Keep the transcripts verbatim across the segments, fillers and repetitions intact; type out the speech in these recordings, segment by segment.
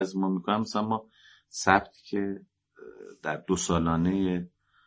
از ما میکنم. مثلا ما ثبتی که در دو سالانه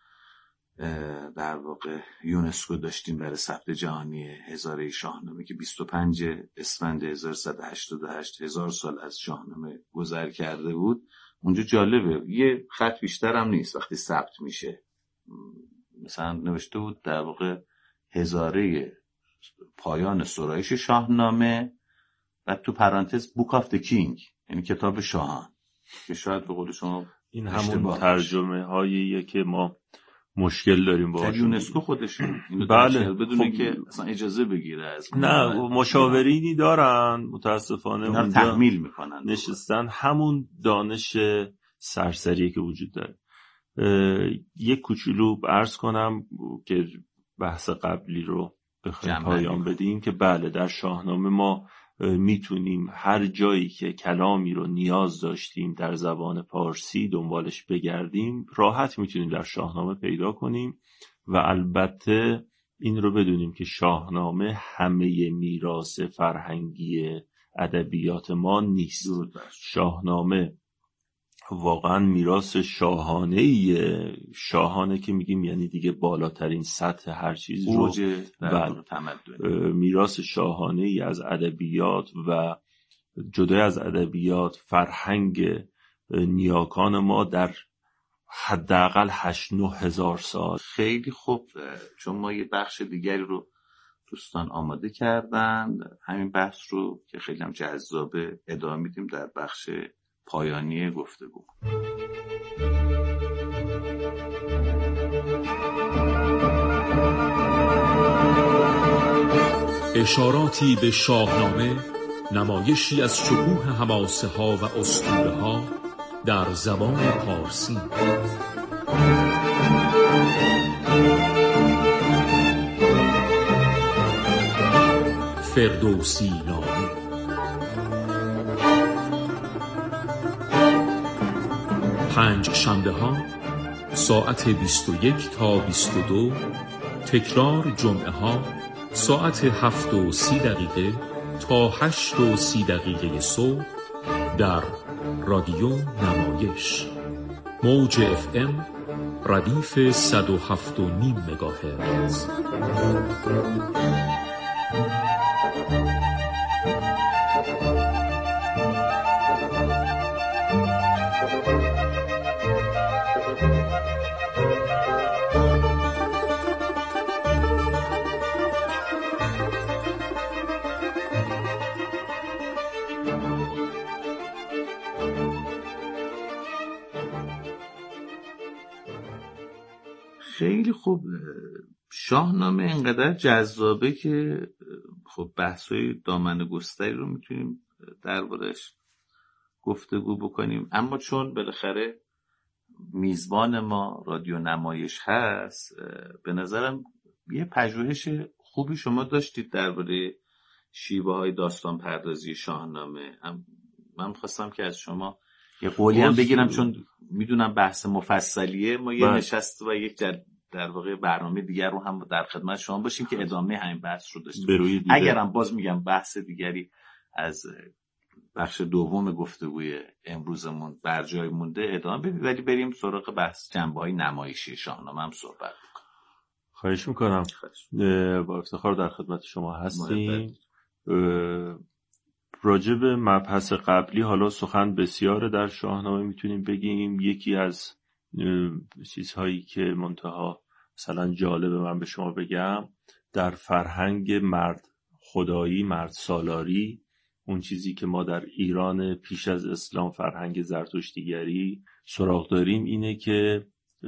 در واقع یونسکو داشتیم برای ثبت جهانی هزاره شاهنامه که بیست و پنج اسفند هزار و سیصد و هشتاد و هشت هزار سال از شاهنامه گذر کرده بود. اونجا جالبه یه خط بیشتر هم نیست وقتی ثبت میشه. مثلا نوشته بود در واقع هزاره پایان سرایش شاهنامه و تو پرانتز بوک آف د کینگ، یعنی کتاب شاهان، که شاید به قول شما این همون ترجمه هاییه که ما مشکل داریم باهاش. یونسکو خودش اینو بله بدونه خب... که اصلا اجازه بگیره از نه مشاورینی دارن متاسفانه اونجا تحمیل میکنن نشستن همون دانش سرسری که وجود داره. یک کوچولو عرض کنم که بحث قبلی رو بخوایم پایان بدیم که بله در شاهنامه ما میتونیم هر جایی که کلامی رو نیاز داشتیم در زبان پارسی دنبالش بگردیم راحت میتونیم در شاهنامه پیدا کنیم و البته این رو بدونیم که شاهنامه همه میراث فرهنگی ادبیات ما نیست. شاهنامه واقعا میراث شاهانه‌ایه، شاهانه که میگیم یعنی دیگه بالاترین سطح هر چیز رو در تمدن، میراث شاهانه‌ای از ادبیات و جدای از ادبیات فرهنگ نیاکان ما در حداقل هشت نه هزار سال. خیلی خوب، چون ما یه بخش دیگری رو دوستان آماده کردن، همین بحث رو که خیلی هم جذابه ادامه میدیم در بخش پایانی گفتگو. اشاراتی به شاهنامه، نمایشی از شکوه حماسه ها و اسطوره ها در زبان پارسی. فردوسی نامه. پنج شنبه ها ساعت بیست و یک تا بیست و دو، تکرار جمعه ها ساعت هفت و سی دقیقه تا هشت و سی دقیقه صبح در رادیو نمایش موج اف ام ردیف صد و هفت و نیم مگاهرتز. خیلی خوب. شاهنامه اینقدر جذابه که خب بحث‌های دامنه گستری رو میتونیم دربارش گفتگو بکنیم، اما چون بالاخره میزبان ما رادیو نمایش هست، به نظرم یه پژوهش خوبی شما داشتید درباره شیوه‌های داستان پردازی شاهنامه. من خواستم که از شما یه قولی هم بگیرم، چون میدونم بحث مفصلیه، ما یه نشست و یک در واقع برنامه دیگر رو هم در خدمت شما باشیم که ادامه همین بحث رو داشته باشیم. اگرم باز میگم بحث دیگری از بخش دوم گفتگوی امروزمون بر جای مونده ادامه بدید، ولی بریم سراغ بحث جنبه‌های نمایشی شاهنامه هم صحبت کنیم. خواهش میکنم. با افتخار در خدمت شما هستیم. راجع به مبحث قبلی حالا سخن بسیار در شاهنامه میتونیم بگیم. یکی از چیزهایی که منتها مثلا جالبه من به شما بگم، در فرهنگ مرد خدایی، مرد سالاری، اون چیزی که ما در ایران پیش از اسلام فرهنگ زرتشتیگری سراغ داریم اینه که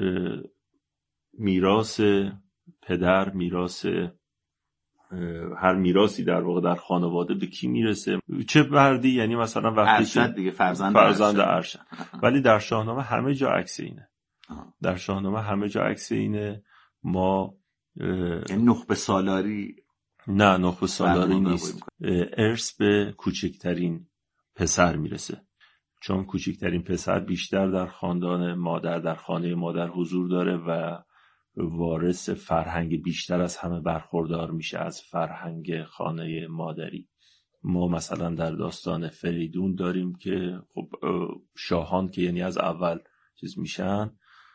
میراث پدر، میراث هر میراثی در واقع در خانواده به کی میرسه؟ چه مردی، یعنی مثلا وقتی ارشد دیگه، فرزند فرزند ارشد. ولی در شاهنامه همه جا عکس اینه. در شاهنامه همه جا عکس اینه. ما یعنی نخبه سالاری نه، نخبه سالاری نیست. ارث به کوچکترین پسر میرسه، چون کوچکترین پسر بیشتر در خاندان مادر، در خانه مادر حضور داره و وارث فرهنگ بیشتر از همه برخوردار میشه از فرهنگ خانه مادری. ما مثلا در داستان فریدون داریم که خب شاهان که یعنی از اول چیز میشن،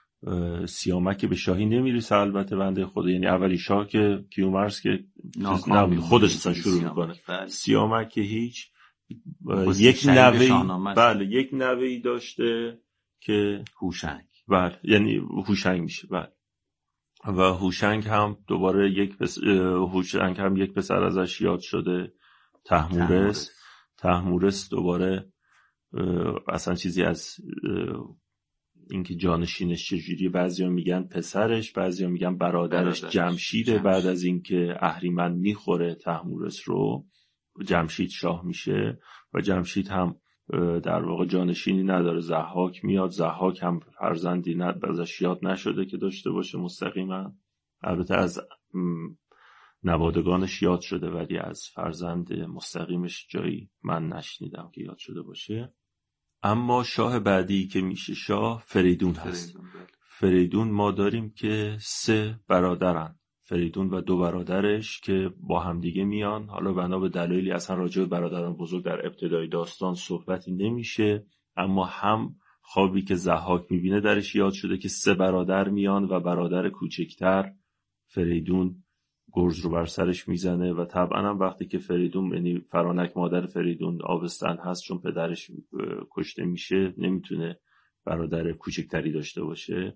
سیامک به شاهی نمیرسه البته بنده خدا، یعنی اولی شاه که کیومرث که خودش اصلا شروع میکنه، سیامک که هیچ یک نوهی بله یک نوهی داشته که هوشنگ، بله یعنی هوشنگ میشه، بله و هوشنگ هم دوباره یک پس... هوشنگ هم یک پسر ازش یاد شده، طهمورث. طهمورث دوباره اصلا چیزی از اینکه جانشینش چجوری، بعضیا میگن پسرش، بعضیا میگن برادرش جمشیده. بعد از اینکه اهریمن میخوره طهمورث رو، جمشید شاه میشه و جمشید هم در واقع جانشینی نداره، ضحاک میاد. ضحاک هم فرزندی ند ازش یاد نشده که داشته باشه مستقیما، البته از نوادگانش یاد شده ولی از فرزند مستقیمش جایی من نشنیدم که یاد شده باشه. اما شاه بعدی که میشه شاه فریدون هست. فریدون ما داریم که سه برادرن، فریدون و دو برادرش که با هم دیگه میان. حالا بنا به دلایلی اصلا راجع به برادران بزرگ در ابتدای داستان صحبتی نمیشه، اما هم خوابی که ضحاک میبینه درش یاد شده که سه برادر میان و برادر کوچکتر فریدون گرز رو بر سرش میزنه و طبعا هم وقتی که فریدون، یعنی فرانک مادر فریدون آبستن هست، چون پدرش کشته میشه نمیتونه برادر کوچکتری داشته باشه.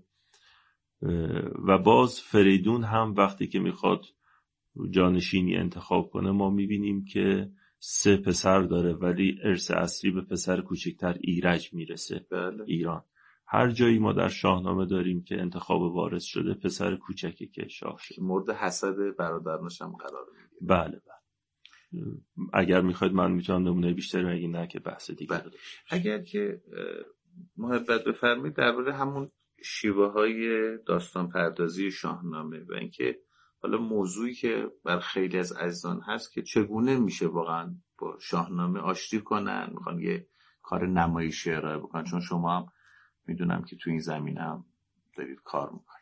و باز فریدون هم وقتی که میخواد جانشینی انتخاب کنه ما میبینیم که سه پسر داره ولی ارث اصلی به پسر کوچکتر ایرج میرسه. بله. ایران هر جایی ما در شاهنامه داریم که انتخاب وارث شده پسر کوچکی که شاه شده مورد حسد برادرش هم قرار میگیره. بله بله. اگر میخواید من میتونم نمونه بیشتری، اگه نه که بحث دیگه. بله. اگر که محبت بفرمایید درباره همون شیوه های داستان پردازی شاهنامه و اینکه حالا موضوعی که بر خیلی از عزیزان هست که چگونه میشه واقعا با شاهنامه آشتی کنن، میخوان یه کار نمایشی ارائه بکنن، چون شما هم میدونم که تو این زمینه هم دارید کار میکنید.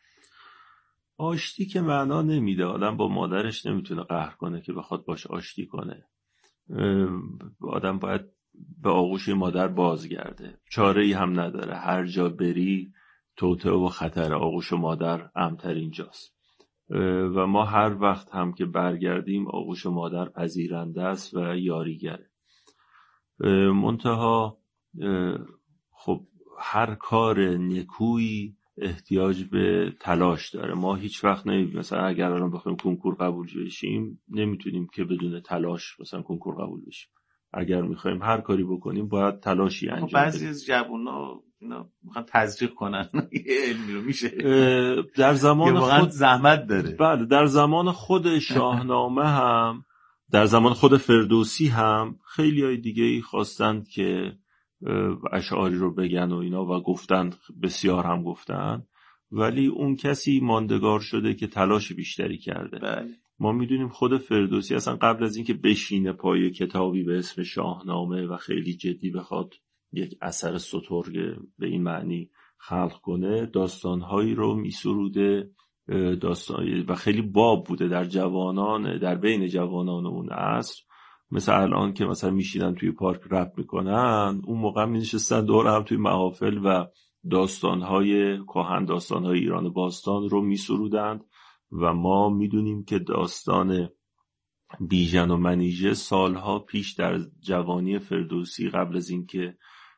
آشتی که معنا نمیده، آدم با مادرش نمیتونه قهر کنه که بخواد باش آشتی کنه. آدم باید به آغوش مادر بازگرده، چاره ای هم نداره. هر جا بری توطئه و خطر، آغوش مادر امتر اینجاست و ما هر وقت هم که برگردیم آغوش مادر پذیرنده است و یاریگره. منتها خب هر کار نیکویی احتیاج به تلاش داره. ما هیچ وقت نمی مثلا اگر الان بخوایم کنکور قبول بشیم نمیتونیم که بدون تلاش مثلا کنکور قبول بشیم. اگر میخوایم هر کاری بکنیم باید تلاشی انجام بدیم. بعضی از جوونا اینا میخوان تزریق کنن یه علمی رو میشه در زمان خود زحمت داره. بله در زمان خود شاهنامه هم، در زمان خود فردوسی هم خیلی های دیگه ای خواستند که اشعاری رو بگن و اینا و گفتن، بسیار هم گفتن، ولی اون کسی ماندگار شده که تلاش بیشتری کرده. بله. ما میدونیم خود فردوسی اصلا قبل از اینکه بشینه پای کتابی به اسم شاهنامه و خیلی جدی بخواد یک اثر سترگ به این معنی خلق کنه، داستانهایی رو میسروده، داستان و خیلی باب بوده در جوانان، در بین جوانان اون عصر. مثل الان که مثلا میشینن توی پارک رپ میکنن، اون موقع مینشستن دور هم توی محافل و داستانهای کهن، داستانهای ایران باستان رو میسرودند. و ما میدونیم که داستان بیژن و منیژه سالها پیش در جوانی فردوسی قبل از اینکه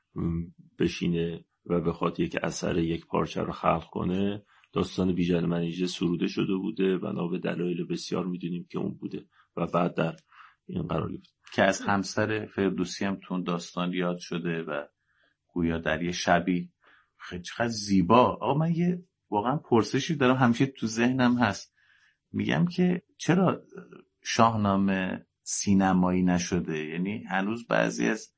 بشینه و بخواد یک اثر یک پارچه رو خلق کنه، داستان بیژن و منیژه سروده شده بوده. بنا به دلایل بسیار میدونیم که اون بوده و بعد در این قرار گرفت که از همسر فردوسی هم تون داستان یاد شده و گویا در یه شبی خیلی چقدر زیبا. آقا من یه واقعا پرسشی دارم همیشه تو ذهنم هست، میگم که چرا شاهنامه سینمایی نشده؟ یعنی هنوز بعضی از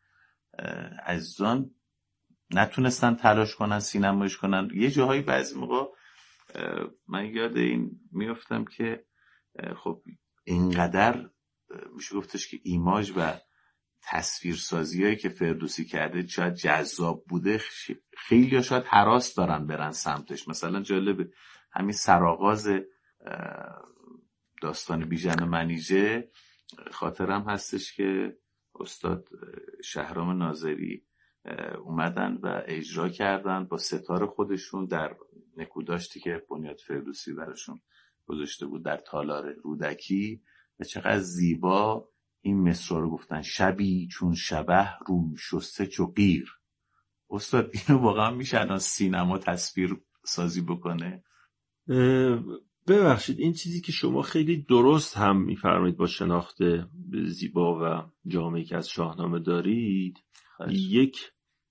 عزیزان نتونستن تلاش کنن سینماییش کنن. یه جاهایی بعضی موقع من یاد این میافتم که خب اینقدر میشه گفتش که ایماژ و تصویرسازیایی که فردوسی کرده شاید جذاب بوده، خیلی ها شاید هراس دارن برن سمتش. مثلا جالب همین سرآغاز داستان بیژن و منیژه خاطرم هستش که استاد شهرام ناظری اومدن و اجرا کردن با ستار خودشون در نکوداشتی که بنیاد فردوسی براشون گذاشته بود در تالار رودکی و چقدر زیبا این مصرع رو گفتن: شبی چون شبح روی شسته چو قیر. استاد اینو واقعا میشه الان سینما تصویر سازی بکنه؟ ببخشید، این چیزی که شما خیلی درست هم میفرمایید با شناخت زیبا و جامعی که از شاهنامه دارید. خیلی. یک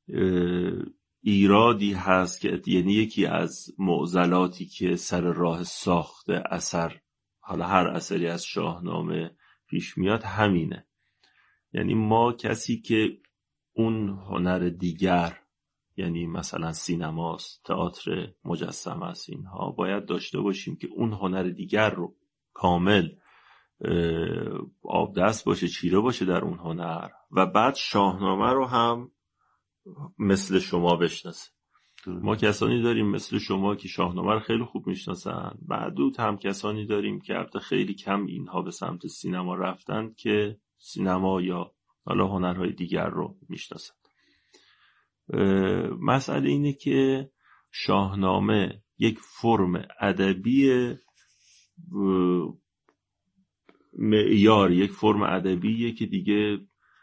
ایرادی هست که یعنی یکی از معضلاتی که سر راه ساخت اثر، حالا هر اثری از شاهنامه پیش میاد همینه. یعنی ما کسی که اون هنر دیگر، یعنی مثلا سینماست، تئاتر، مجسمه است، اینها باید داشته باشیم که اون هنر دیگر رو کامل آبدست باشه، چیره باشه در اون هنر و بعد شاهنامه رو هم مثل شما بشناسه. ما کسانی داریم مثل شما که شاهنامه رو خیلی خوب میشناسن، بعدود هم کسانی داریم که البته خیلی کم اینها به سمت سینما رفتن که سینما یا حالا هنرهای دیگر رو میشناسن. مسئله اینه که شاهنامه یک فرم ادبی معیار، یک فرم ادبیه که دیگه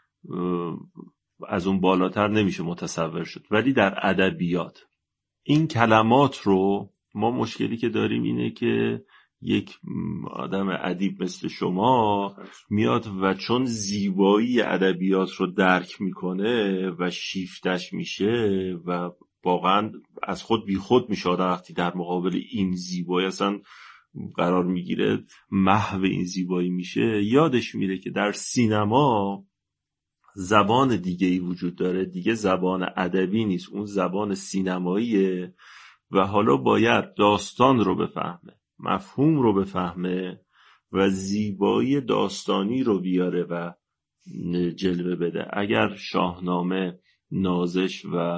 از اون بالاتر نمیشه متصور شد. ولی در ادبیات این کلمات رو ما مشکلی که داریم اینه که یک آدم ادیب مثل شما میاد و چون زیبایی ادبیات رو درک میکنه و شیفتش میشه و واقعا از خود بی خود میشه آدم وقتی در مقابل این زیبایی اصلا قرار میگیره، محو این زیبایی میشه، یادش میره که در سینما زبان دیگه ای وجود داره، دیگه زبان ادبی نیست، اون زبان سینماییه و حالا باید داستان رو بفهمه، مفهوم رو بفهمه و زیبایی داستانی رو بیاره و جلوه بده. اگر شاهنامه نازش و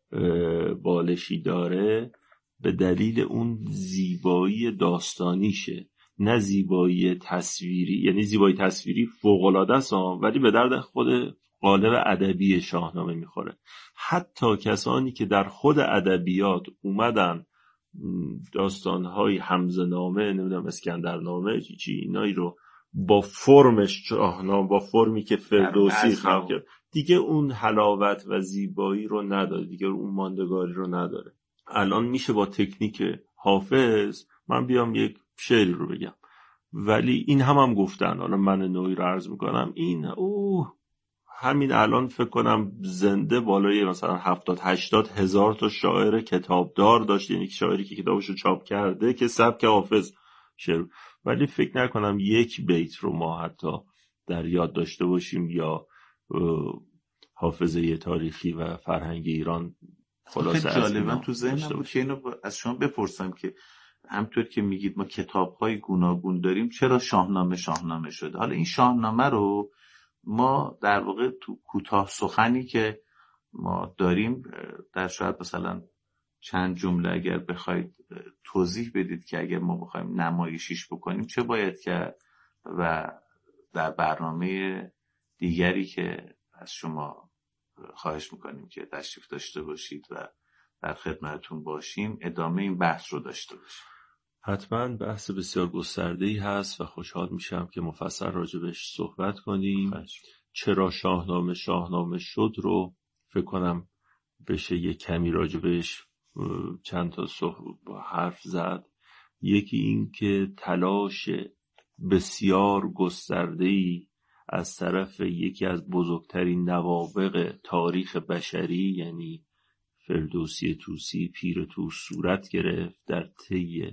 بالشی داره به دلیل اون زیبایی داستانیشه، نه زیبایی تصویری. یعنی زیبایی تصویری فوق‌العاده است ولی به درد خود قالب ادبی شاهنامه میخوره. حتی کسانی که در خود ادبیات اومدن داستان‌های حمزه‌نامه، نمیدونم اسکندرنامه چی چی اینایی رو با فرمش شاهنامه، با فرمی که فردوسی خلق کرد، دیگه اون حلاوت و زیبایی رو نداره، دیگه اون ماندگاری رو نداره. الان میشه با تکنیک حافظ من بیام یک شعری رو بگم، ولی این هم هم گفتن، حالا من نوعی رو عرض میکنم، این اوه همین الان فکر کنم زنده بالای مثلا هفتاد هشتاد هزار تا شاعر کتابدار داشت، یعنی شاعری که کتابشو چاپ کرده که سبک حافظ شعر، ولی فکر نکنم یک بیت رو ما حتی در یاد داشته باشیم یا حافظه تاریخی و فرهنگ ایران خلاصه از جالبا تو ذهنم بود که اینو از شما بپرسم که همطور که میگید ما کتاب‌های گوناگون داریم، چرا شاهنامه شاهنامه شده؟ حالا این شاهنامه رو ما در واقع تو کوتاه سخنی که ما داریم در شاید مثلا چند جمله اگر بخواید توضیح بدید که اگر ما بخوایم نمایشیش بکنیم چه باید کرد و در برنامه دیگری که از شما خواهش میکنیم که تشریف داشته باشید و در خدمتتون باشیم ادامه این بحث رو داشته باشیم. حتما بحث بسیار گسترده‌ای هست و خوشحال میشم که مفصل راجبش صحبت کنیم. خشم. چرا شاهنامه شاهنامه شد رو فکر کنم بشه یک کمی راجبش چند تا حرف زد. یکی این که تلاش بسیار گسترده‌ای از طرف یکی از بزرگترین نوابغ تاریخ بشری یعنی فردوسی طوسی پیر طوس صورت گرفت در طی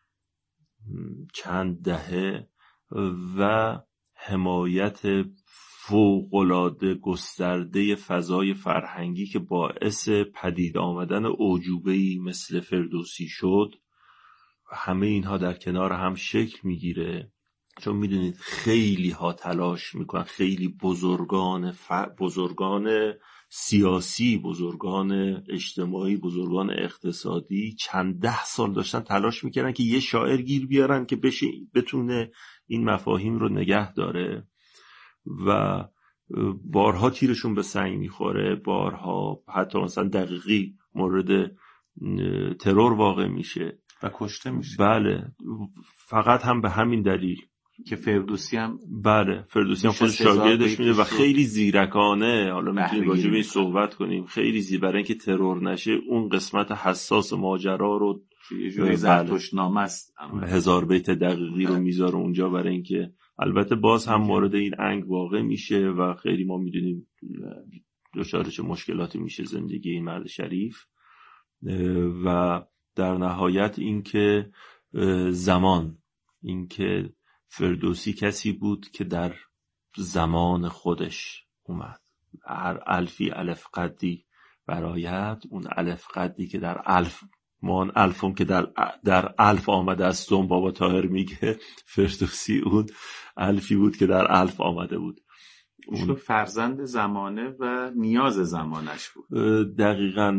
چند دهه و حمایت فوق‌العاده گسترده فضای فرهنگی که باعث پدید آمدن اعجوبه‌ای مثل فردوسی شد. همه اینها در کنار هم شکل میگیره چون میدونید خیلی ها تلاش میکنن، خیلی بزرگان ف... بزرگان سیاسی، بزرگان اجتماعی، بزرگان اقتصادی چند ده سال داشتن تلاش میکردن که یه شاعر گیر بیارن که بشه بتونه این مفاهیم رو نگه داره و بارها تیرشون به سنگ میخوره، بارها حتی مثلا دقیقی مورد ترور واقع میشه و کشته میشه. بله، فقط هم به همین دلیل که فردوسی هم بله فردوسی هم خود شاگردش میده و خیلی زیرکانه، حالا میتونیم راجع به این صحبت کنیم، خیلی زیر برای اینکه ترور نشه اون قسمت حساس ماجرا رو یه جوری زرتشت‌نامه است، هزار بیت دقیقی رو میذاره اونجا برای اینکه البته باز هم مورد این انگ واقع میشه و خیلی ما میدونیم دچار چه مشکلاتی میشه زندگی این مرد شریف. و در نهایت اینکه زمان، اینکه فردوسی کسی بود که در زمان خودش اومد، هر الفی الف قدی برآید، اون الف قدی که در الف مان الفم که در در الف آمده استم، بابا طاهر میگه فردوسی اون الفی بود که در الف آمده بود، اون فرزند زمانه و نیاز زمانش بود. دقیقاً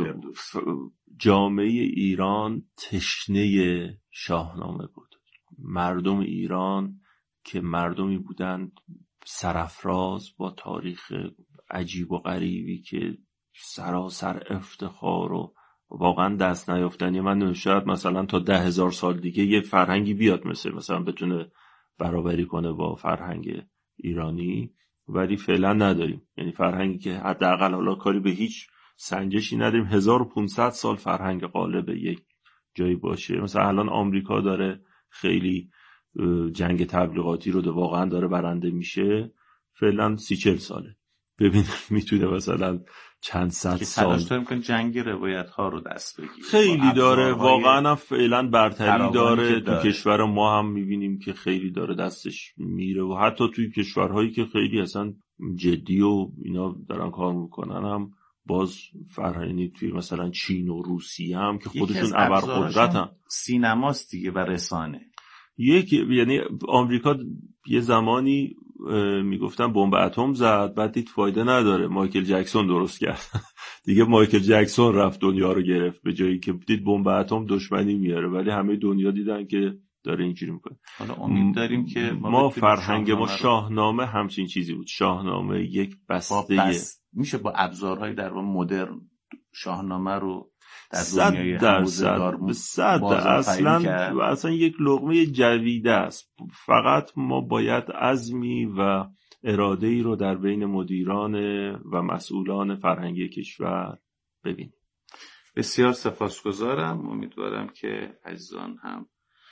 جامعه ایران تشنه شاهنامه بود، مردم ایران که مردمی بودند سرافراز با تاریخ عجیب و غریبی که سراسر افتخار و واقعا دست نیافتنی. من شاید مثلا تا ده هزار سال دیگه یه فرهنگی بیاد مثل مثلا بتونه برابری کنه با فرهنگ ایرانی، ولی فعلا نداریم. یعنی فرهنگی که حداقل حالا کاری به هیچ سنجشی نداریم، هزار و پانصد سال فرهنگ غالب یک جایی باشه. مثلا الان آمریکا داره خیلی جنگ تبلیغاتی رو واقعا داره برنده میشه، فعلا سی چل ساله. ببین میتونه مثلا چند صد سال تلاش داره جنگ روایت ها رو دست بگیره، خیلی داره واقعا هم فعلا برتری داره. تو کشور ما هم میبینیم که خیلی داره دستش میره و حتی توی کشورهایی که خیلی اصلا جدی و اینا دارن کار میکنن هم باز فرهنگی، توی مثلا چین و روسیه هم که خودشون ابرقدرتن، سینماست دیگه و رسانه. یک یعنی آمریکا یه زمانی میگفتن بمب اتم زد، بعد دید فایده نداره، مایکل جکسون درست کرد دیگه مایکل جکسون رفت دنیا رو گرفت، به جایی که دید بمب اتم دشمنی میاره، ولی همه دنیا دیدن که داره اینجوری میکنه. حالا امید داریم که ما, ما فرهنگ ما شاهنامه همچین چیزی بود. شاهنامه یک بسته بس... میشه با ابزارهای در واقع مدرن شاهنامه رو در دنیای حوزه‌دار صد اصلا اصلا یک لقمه جویده است. فقط ما باید عزمی و اراده‌ای رو در بین مدیران و مسئولان فرهنگی کشور ببینیم. بسیار سپاسگزارم. امیدوارم که عزیزان هم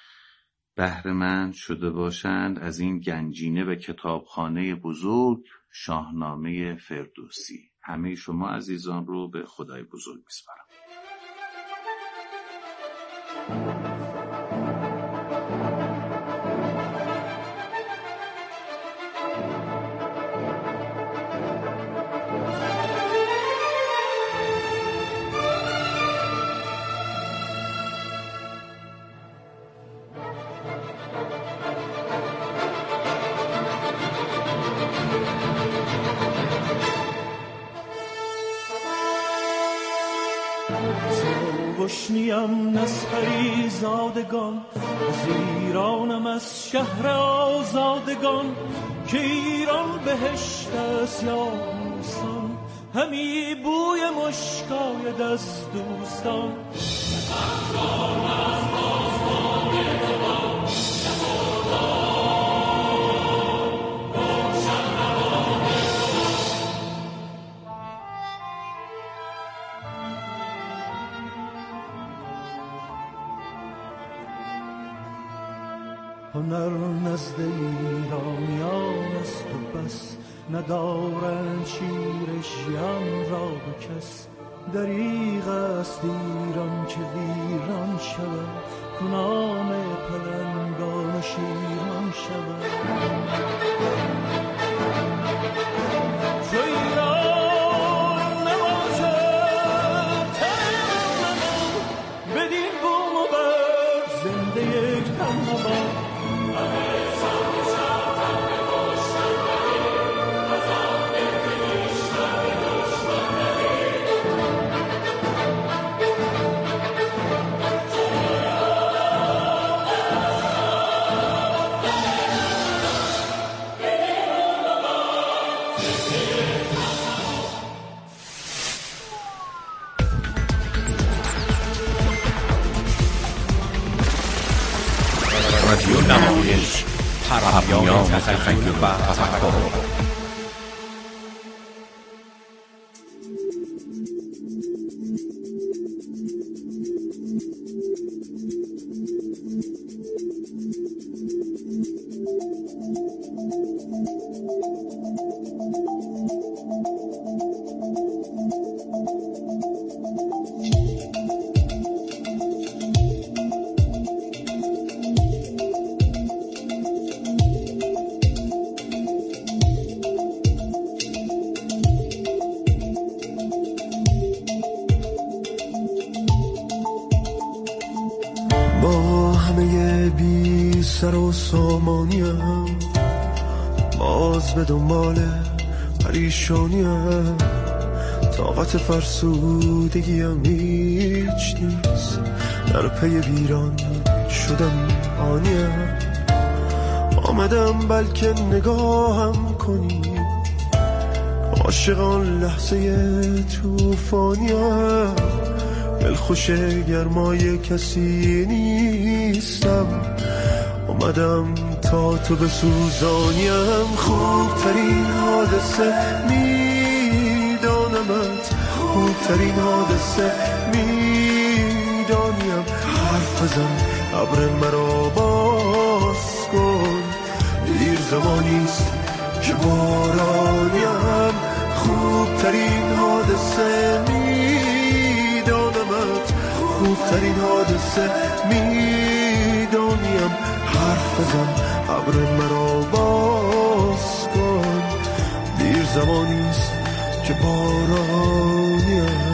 بهره‌مند شده باشند از این گنجینه و کتابخانه بزرگ شاهنامه فردوسی. همه شما عزیزان رو به خدای بزرگ میسپارم. گشنیم نسخری زادگان، از ایرانم از شهر آزادگان، که ایران بهشت است یا بوستان، همی بوی مشکاید از دوستان. هنر نزد ایرانیان است و بس، ندارند شیر ژیان را به کس. دریغ است ایران که ویران شود، کنام پلنگان شیران شود. چو ایران نباشد تن من، بدین بوم و بر زنده یک تن نباشد. رادیو نمایش، پیام تخیل و تفکر. با همه بی سر و سامانیم، باز به دنبال پریشانیم، طاقت فرسودگیم هیچ نیست، در پی ویران شدن آنیم. آمدم بلکه نگاهم کنی، عاشقان لحظه توفانیم، دلخوش گرمای کسی نیستم، اومدم تا تو بسوزانیم. خوبترین حادثه میدانمت، خوبترین حادثه میدانیم. حرف بزن ابر مرا باز کن، دیر زمانیست که بارانیم. خوبترین حادثه میدانمت، خوبترین حادثه میدانیم. حرف بزن ابر مرا باز کن، دیر زمانیست که بارانیم.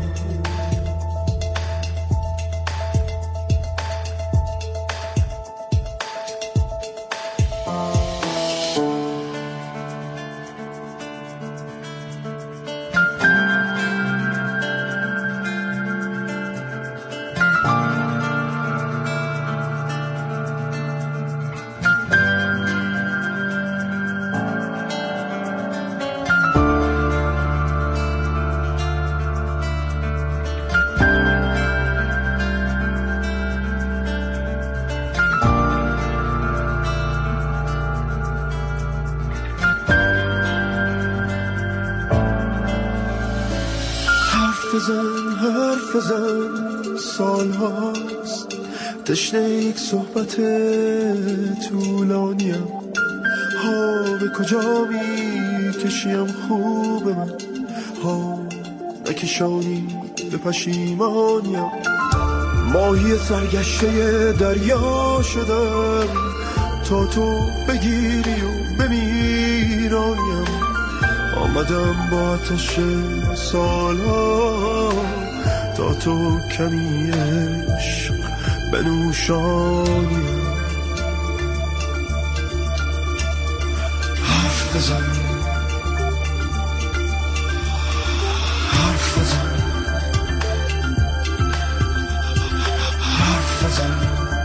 بزن حرف بزن، سال هاست تشنه یک صحبت طولانیم. ها به کجا می کشیم خوب من، ها نکشانی به پشیمانیم. ماهی سرگشته دریا شدم تا تو بگیری و بمیرانیم. آمدم با آتش سالها تا تو کمی عشق بنوشانی. حرف بزن حرف بزن حرف بزن.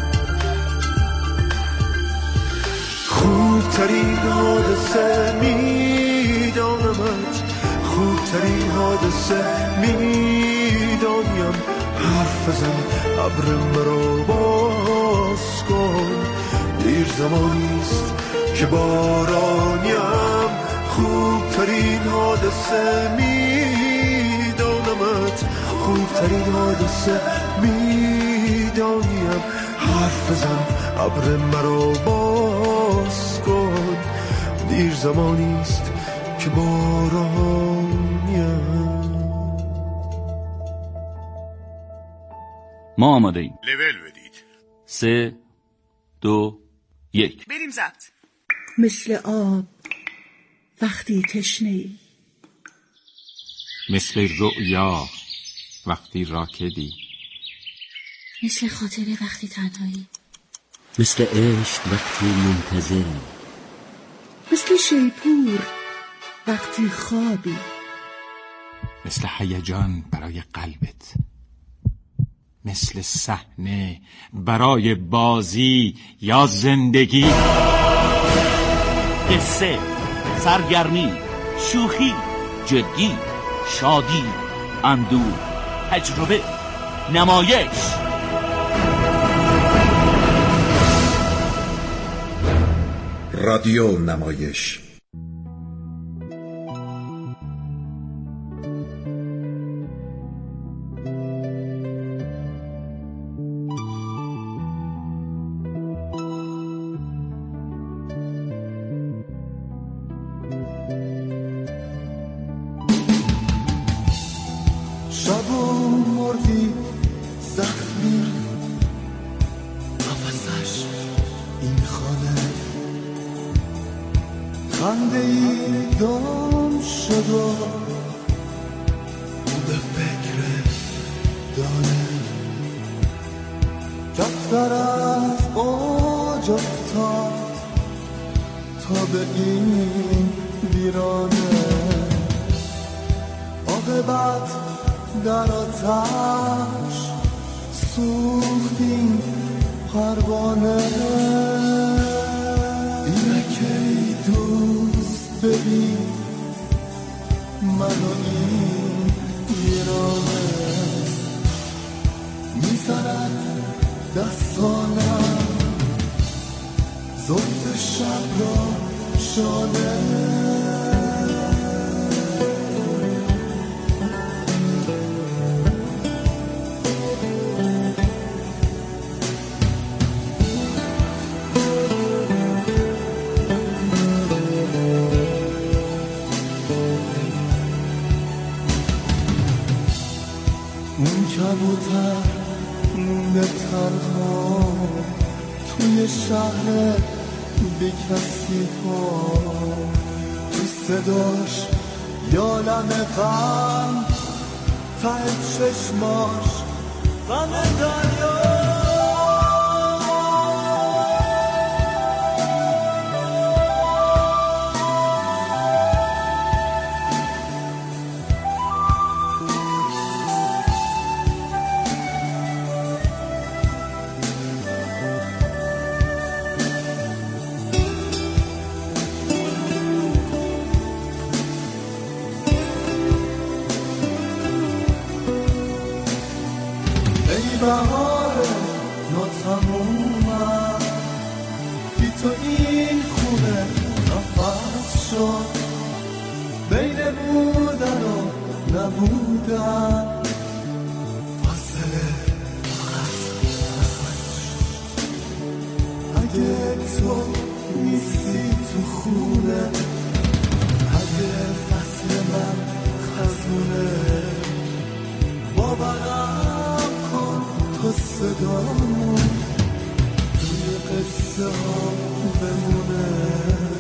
خوبترین حادثه میدانمت، خوبترین حادثه میدانیم. حرف بزن ابر مرا باز کن، دیر زمانیست که بارانیم. خوبترین حادثه میدانمت، خوبترین حادثه میدانیم. حرف بزن ابر مرا باز کن، دیر زمانیست که بارانیم. ما آماده ایم. لول بدید. سه دو یک بریم زد. مثل آب وقتی تشنه‌ای، مثل رؤیا وقتی راکدی، مثل خاطره وقتی تنهایی، مثل عشق وقتی منتظری، مثل شیپور وقتی خوابی، مثل هیجان برای قلبت، مثل صحنه برای بازی یا زندگی. قصه، سرگرمی، شوخی، جدی، شادی، اندوه، تجربه، نمایش. رادیو نمایش. شبون مردی زخمی قفصش این خانه خنده ای دام شد و به فکر دانه دفتر از اوج افتاد تا به این ویرانه عاقبت در آتش سوختیم پروانه اینه که ای دوست ببین منو این ویرانه میزند دستانم زلف شب را شانه اون کبوتر مونده تنها توی شهر بی کسی ها تو صداش یالم غم ته چشماش غم دریا بهار ناتمومم بی تو این خونه نفس شد بین بودن و نبودن فاصله اگه تو نیستی تو خونه اگه فصل من خزونه باورم تو صدامون توی قصه ها بمونه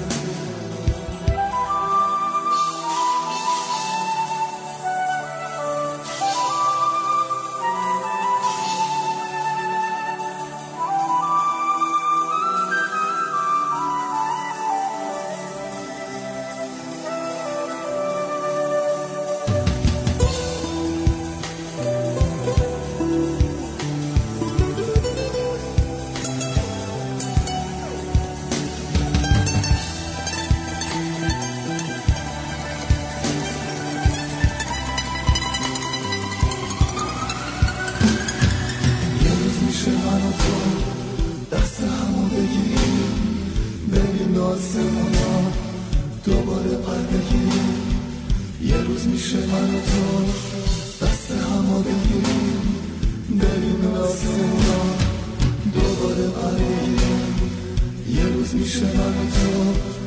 دست همو بگیریم بریم آسمونا دوباره پر بگیریم یه روز میشه من و تو دست همو بگیریم بریم آسمونا دوباره پر بگیریم یه روز میشه من و تو